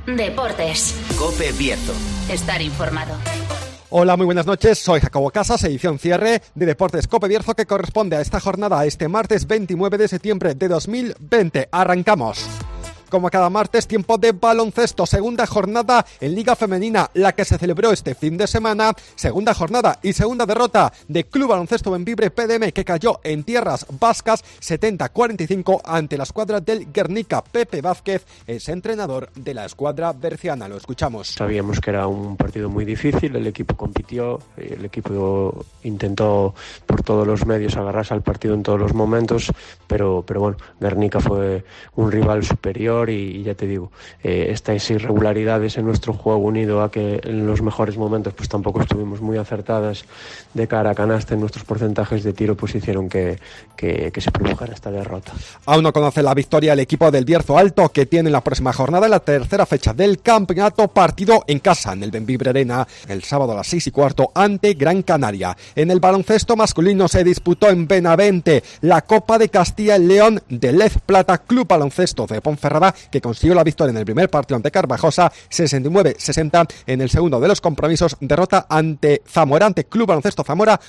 Deportes. COPE Bierzo. Estar informado. Hola, muy buenas noches, soy Jacobo Casas, edición cierre de Deportes COPE Bierzo que corresponde a esta jornada, este martes 29 de septiembre de 2020. Arrancamos. Como cada martes, tiempo de baloncesto, segunda jornada en Liga Femenina, la que se celebró este fin de semana, segunda jornada y segunda derrota de Club Baloncesto Bembibre PDM, que cayó en tierras vascas 70-45 ante la escuadra del Guernica. Pepe Vázquez es entrenador de la escuadra berciana, lo escuchamos. Sabíamos que era un partido muy difícil, el equipo compitió, el equipo intentó por todos los medios agarrarse al partido en todos los momentos, pero bueno, Guernica fue un rival superior. Y ya te digo, estas irregularidades en nuestro juego, unido a que en los mejores momentos pues tampoco estuvimos muy acertadas de cara a canasta en nuestros porcentajes de tiro, pues hicieron que se produjera esta derrota. Aún no conoce la victoria el equipo del Bierzo Alto, que tiene en la próxima jornada, en la tercera fecha del campeonato, partido en casa en el Bembibre Arena el sábado a las 6:15 ante Gran Canaria. En el baloncesto masculino se disputó en Benavente la Copa de Castilla y León de Lez Plata Club Baloncesto de Ponferrada, que consiguió la victoria en el primer partido ante Carvajosa, 69-60. En el segundo de los compromisos, derrota ante Zamora, ante Club Baloncesto Zamora,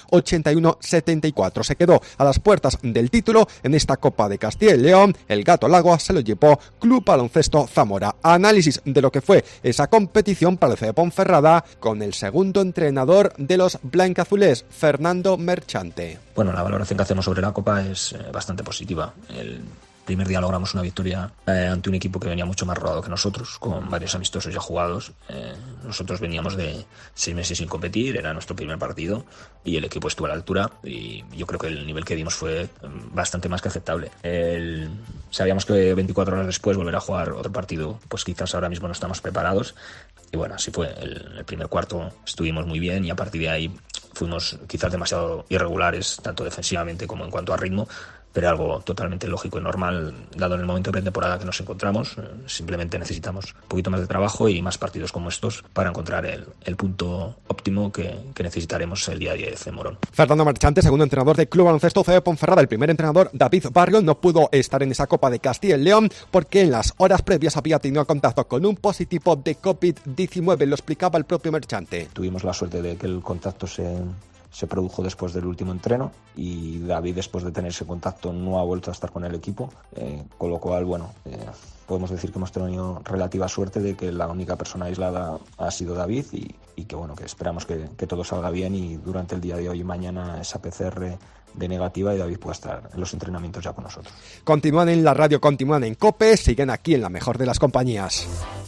81-74. Se quedó a las puertas del título en esta Copa de Castilla y León. El Gato Lagua se lo llevó Club Baloncesto Zamora. Análisis de lo que fue esa competición para el CB Ponferrada con el segundo entrenador de los blancazules, Fernando Merchante. Bueno, la valoración que hacemos sobre la Copa es bastante positiva. El primer día logramos una victoria ante un equipo que venía mucho más rodado que nosotros, con varios amistosos ya jugados. Nosotros veníamos de 6 meses sin competir, era nuestro primer partido y el equipo estuvo a la altura, y yo creo que el nivel que dimos fue bastante más que aceptable. Sabíamos que 24 horas después volver a jugar otro partido, pues quizás ahora mismo no estamos preparados, y bueno, así fue. El primer cuarto estuvimos muy bien y a partir de ahí fuimos quizás demasiado irregulares, tanto defensivamente como en cuanto a ritmo, pero algo totalmente lógico y normal dado en el momento de pretemporada que nos encontramos. Simplemente necesitamos un poquito más de trabajo y más partidos como estos para encontrar el punto óptimo que necesitaremos el día 10 en Morón. Fernando Marchante, segundo entrenador del Club Baloncesto CB Ponferrada. El primer entrenador, David Barrio, no pudo estar en esa Copa de Castilla y León porque en las horas previas había tenido contacto con un positivo de COVID-19, lo explicaba el propio Marchante. Tuvimos la suerte de que el contacto se produjo después del último entreno, y David, después de tener ese contacto, no ha vuelto a estar con el equipo, con lo cual, bueno, podemos decir que hemos tenido relativa suerte de que la única persona aislada ha sido David, y que bueno, que esperamos que todo salga bien y durante el día de hoy y mañana esa PCR de negativa y David pueda estar en los entrenamientos ya con nosotros. Continúan en la radio, continúan en COPE, siguen aquí en la mejor de las compañías.